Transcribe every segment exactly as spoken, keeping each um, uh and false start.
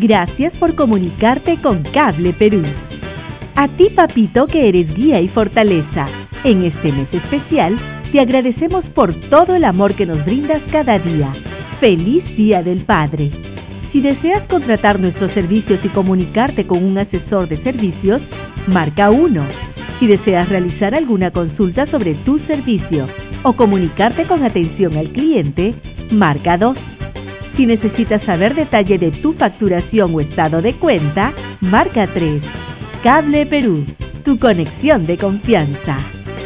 Gracias por comunicarte con Cable Perú. A ti, papito, que eres guía y fortaleza. En este mes especial, te agradecemos por todo el amor que nos brindas cada día. ¡Feliz Día del Padre! Si deseas contratar nuestros servicios y comunicarte con un asesor de servicios, marca uno. Si deseas realizar alguna consulta sobre tu servicio o comunicarte con atención al cliente, marca dos. Si necesitas saber detalle de tu facturación o estado de cuenta, marca tres. Cable Perú, tu conexión de confianza.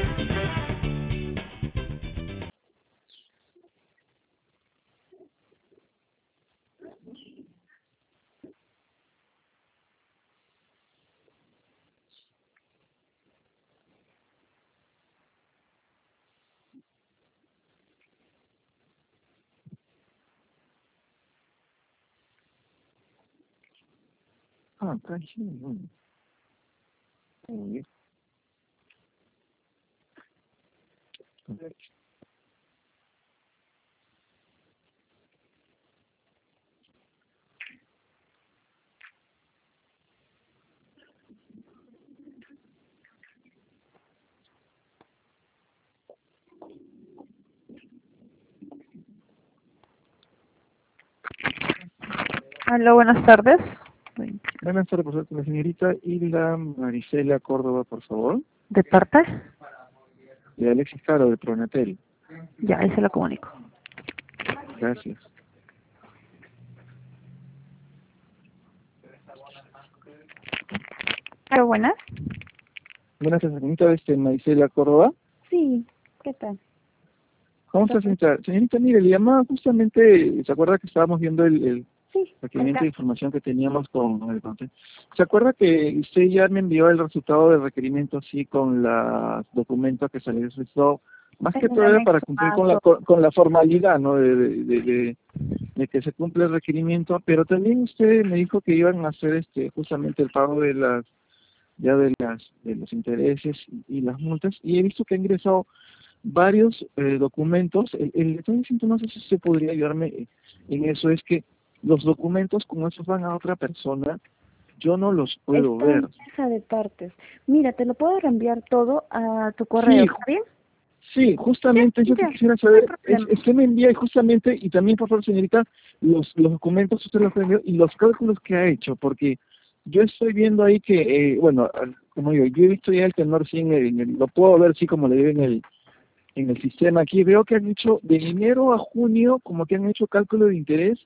Ah, tranquilo. Muy bien. Hola, buenas tardes. Buenas tardes, por favor, con la señorita Hilda Marisela Córdoba, por favor. ¿De parte? De Alexis Caro, de Pronatel. Ya, ahí se lo comunico. Gracias. Hola, buenas. Buenas tardes, señorita este, Marisela Córdoba. Sí, ¿qué tal? ¿Cómo está, señorita? Señorita, mire, le llamaba justamente, ¿se acuerda que estábamos viendo el, el Sí, requerimiento acá. de información que teníamos con el conte- ¿Se acuerda que usted ya me envió el resultado del requerimiento así con los documentos que se le solicitó? Más que En el todo era para anexo cumplir A, con la todo. con, con la formalidad, ¿no? De, de, de, de- de que se cumple el requerimiento, pero también usted me dijo que iban a hacer este justamente el pago de las ya de las de los intereses y, y las multas, y he visto que ha ingresado varios eh, documentos. El, el detalle, siento, no sé si usted podría ayudarme en eso, es que los documentos como esos van a otra persona, yo no los puedo Está ver. en mesa de partes. Mira, te lo puedo reenviar todo a tu correo, Sí, ¿está bien? sí, justamente Ya, eso que ya, quisiera no hay saber, es, problema. es que me envía y justamente, y también por favor señorita, los, los documentos usted los envió y los cálculos que ha hecho, porque yo estoy viendo ahí que, eh, bueno, al- como digo, yo he visto ya el tenor, sí, en el, en el- lo puedo ver, sí, como le digo en el, en el sistema aquí, veo que han hecho de enero a junio, como que han hecho cálculo de interés,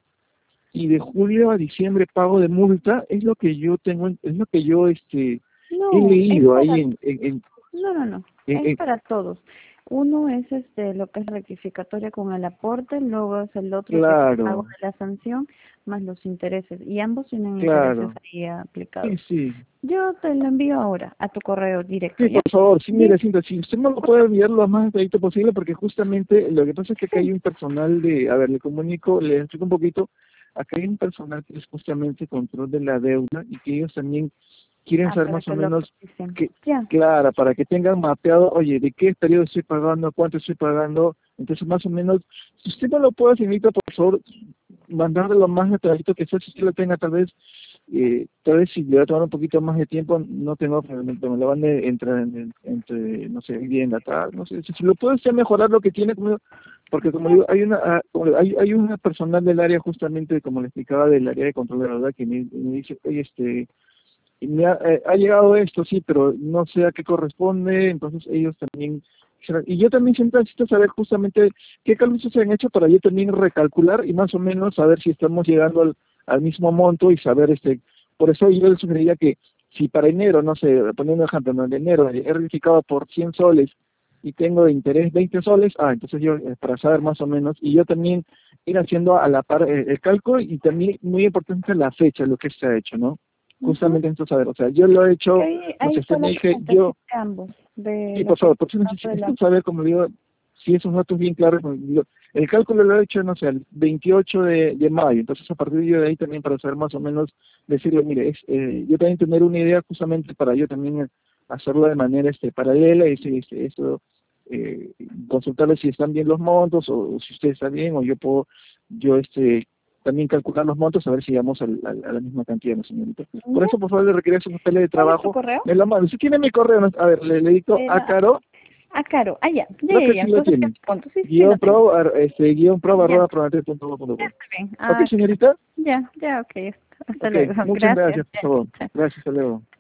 y de julio a diciembre pago de multa, es lo que yo tengo, en- es lo que yo este he No, es leído ahí para... en, en, en, No, no, no. en- Es en- para todos. Uno es este lo que es rectificatoria con el aporte, luego es el otro que es el pago claro, de la sanción más los intereses. Y ambos tienen intereses claro, ahí sí, aplicados. sí. Yo te lo envío ahora a tu correo directo, Sí, ¿ya? por favor, sí, Bien. mire, Cinta, si usted no lo puede enviar lo más detallito posible, porque justamente lo que pasa es que acá Sí. hay un personal de, a ver, le comunico, le explico un poquito, acá hay un personal que es justamente control de la deuda y que ellos también quieren Ah, saber para más o que lo menos revisen. que, Ya. clara, para que tengan mapeado, oye, de qué periodo estoy pagando, cuánto estoy pagando, entonces más o menos, si usted no lo puede, señorita, por favor, mandarle lo más detallito que sea, si usted lo tenga tal vez, eh, tal vez si le va a tomar un poquito más de tiempo, no tengo problema, pero me lo van a entrar en el- entre, no sé, vivienda, tal, no sé, si, si lo puede usted mejorar lo que tiene, como, porque como digo, hay una ah, como hay, hay una personal del área justamente, como le explicaba, del área de control de la verdad, que me, me dice, oye, este, y me ha, eh, ha llegado esto, sí, pero no sé a qué corresponde, entonces ellos también quisieran- y yo también siempre necesito saber justamente qué cálculos se han hecho para yo también recalcular y más o menos saber si estamos llegando al, al mismo monto y saber, este, por eso yo les sugeriría que si para enero, no sé, poniendo un ejemplo, no, de enero he verificado por cien soles y tengo de interés veinte soles, ah, entonces yo, eh, para saber más o menos, y yo también ir haciendo a la par eh, el cálculo y también muy importante la fecha, lo que se ha hecho, ¿no? Ujú. Justamente necesito saber, o sea, yo lo he hecho, Ahí, no ahí sé, usted me dije, solamente yo, necesito ambos de sí, lo por que favor, por eso tanto de la... necesito saber, como digo, si esos datos bien claros, como digo, el cálculo lo he hecho, no sé, el veintiocho de, de mayo, entonces a partir de ahí también para saber más o menos, decirle, mire, es, eh, yo también tener una idea justamente para yo también eh, hacerlo de manera este paralela y si este, esto, eh, consultarle si están bien los montos o, o si usted está bien o yo puedo, yo este también calcular los montos, a ver si llegamos al, al, a la misma cantidad, ¿no, señorita? Por eso, por favor, le requería sus papeles de trabajo. ¿Tu correo? Me lo mando. Si tiene mi correo, ¿no? A ver, le, le dicto Era- a Caro, Ah, claro. Ah, ya. Ya, creo ya, que ya. sí lo Entonces, tiene. ¿qué punto? Sí, sí, Guión lo tengo. pro, ar- este, guión pro, Ya. arroba, prometer punto com punto Ya com. está bien. Ah, Ok, señorita. ya, ya, ok. Hasta Ok, luego. muchas Gracias. gracias, por favor. Ya, chao. Gracias, hasta luego.